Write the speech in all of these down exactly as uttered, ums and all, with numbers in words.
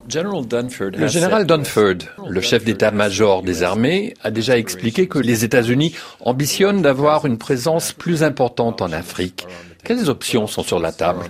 Le général Dunford, le chef d'état-major des armées, a déjà expliqué que les États-Unis ambitionnent d'avoir une présence plus importante en Afrique. Quelles options sont sur la table?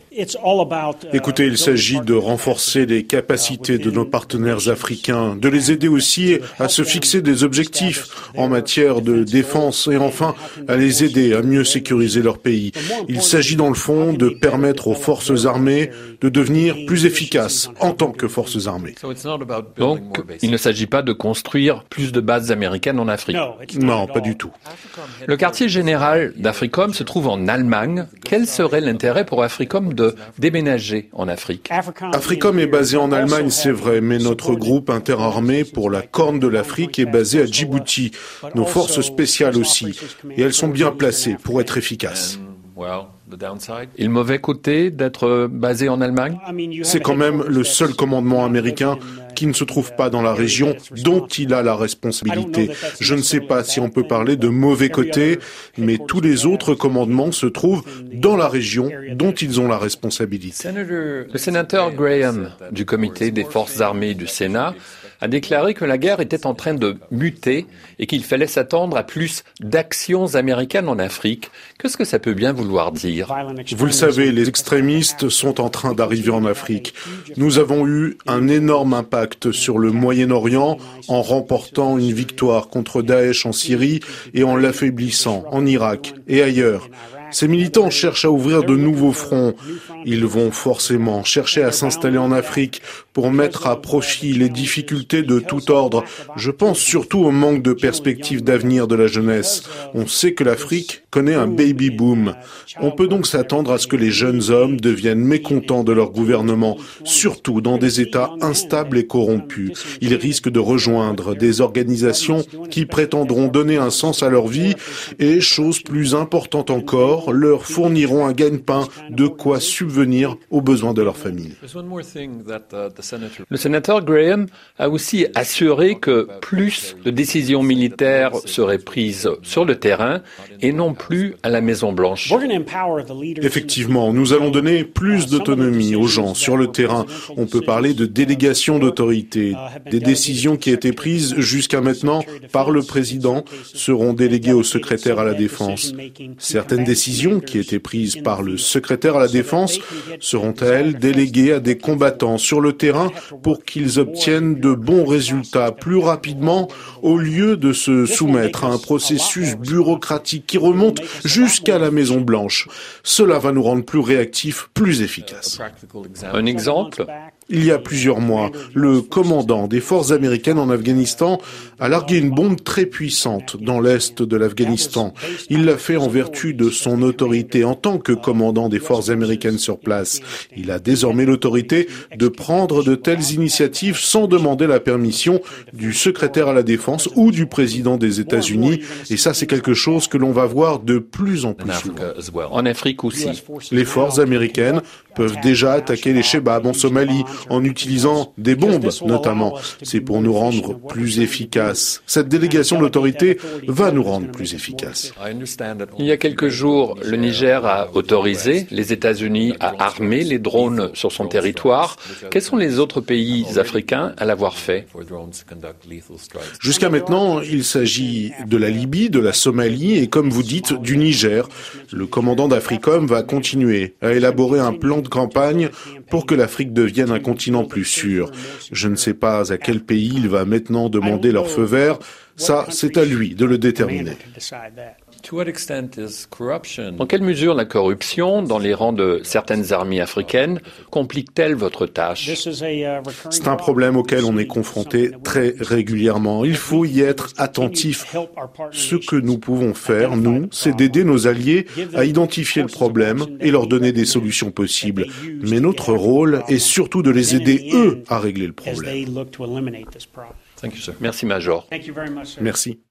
Écoutez, il s'agit de renforcer les capacités de nos partenaires africains, de les aider aussi à se fixer des objectifs en matière de défense et enfin à les aider à mieux sécuriser leur pays. Il s'agit dans le fond de permettre aux forces armées de devenir plus efficaces en tant que forces armées. Donc, il ne s'agit pas de construire plus de bases américaines en Afrique? Non, pas du tout. Le quartier général d'Africom se trouve en Allemagne. Quel serait l'intérêt pour Africom de déménager en Afrique? Africom est basé en Allemagne, c'est vrai, mais notre groupe interarmé pour la Corne de l'Afrique est basé à Djibouti. Nos forces spéciales aussi. Et elles sont bien placées pour être efficaces. Et le mauvais côté d'être basé en Allemagne? C'est quand même le seul commandement américain qui ne se trouve pas dans la région dont il a la responsabilité. Je ne sais pas si on peut parler de mauvais côté, mais tous les autres commandements se trouvent dans la région dont ils ont la responsabilité. Le sénateur Graham du comité des forces armées du Sénat a déclaré que la guerre était en train de muter et qu'il fallait s'attendre à plus d'actions américaines en Afrique. Qu'est-ce que ça peut bien vouloir dire? Vous le savez, les extrémistes sont en train d'arriver en Afrique. Nous avons eu un énorme impact sur le Moyen-Orient en remportant une victoire contre Daesh en Syrie et en l'affaiblissant en Irak et ailleurs. Ces militants cherchent à ouvrir de nouveaux fronts. Ils vont forcément chercher à s'installer en Afrique pour mettre à profit les difficultés de tout ordre. Je pense surtout au manque de perspectives d'avenir de la jeunesse. On sait que l'Afrique connaît un baby boom. On peut donc s'attendre à ce que les jeunes hommes deviennent mécontents de leur gouvernement, surtout dans des États instables et corrompus. Ils risquent de rejoindre des organisations qui prétendront donner un sens à leur vie et, chose plus importante encore, leur fourniront un gagne-pain, de quoi subvenir aux besoins de leur famille. Le sénateur Graham a aussi assuré que plus de décisions militaires seraient prises sur le terrain et non plus à la Maison-Blanche. Effectivement, nous allons donner plus d'autonomie aux gens sur le terrain. On peut parler de délégation d'autorité. Des décisions qui étaient prises jusqu'à maintenant par le président seront déléguées au secrétaire à la Défense. Certaines décisions qui étaient prises par le secrétaire à la Défense seront, elles, déléguées à des combattants sur le terrain pour qu'ils obtiennent de bons résultats plus rapidement au lieu de se soumettre à un processus bureaucratique qui remonte jusqu'à la Maison-Blanche. Cela va nous rendre plus réactifs, plus efficaces. Un exemple? Il y a plusieurs mois, le commandant des forces américaines en Afghanistan a largué une bombe très puissante dans l'est de l'Afghanistan. Il l'a fait en vertu de son autorité en tant que commandant des forces américaines sur place. Il a désormais l'autorité de prendre de telles initiatives sans demander la permission du secrétaire à la Défense ou du président des États-Unis. Et ça, c'est quelque chose que l'on va voir de plus en plus souvent. En Afrique aussi. Les forces américaines peuvent déjà attaquer les Chebabs en Somalie en utilisant des bombes, notamment. C'est pour nous rendre plus efficaces. Cette délégation d'autorité va nous rendre plus efficaces. Il y a quelques jours, le Niger a autorisé les États-Unis à armer les drones sur son territoire. Quels sont les autres pays africains à l'avoir fait? Jusqu'à maintenant, il s'agit de la Libye, de la Somalie et, comme vous dites, du Niger. Le commandant d'Africom va continuer à élaborer un plan de campagne pour que l'Afrique devienne un continent plus sûr. Je ne sais pas à quel pays il va maintenant demander leur feu vert. Ça, c'est à lui de le déterminer. Dans quelle mesure la corruption dans les rangs de certaines armées africaines complique-t-elle votre tâche? C'est un problème auquel on est confronté très régulièrement. Il faut y être attentif. Ce que nous pouvons faire, nous, c'est d'aider nos alliés à identifier le problème et leur donner des solutions possibles. Mais notre rôle est surtout de les aider, eux, à régler le problème. Merci, Major. Merci.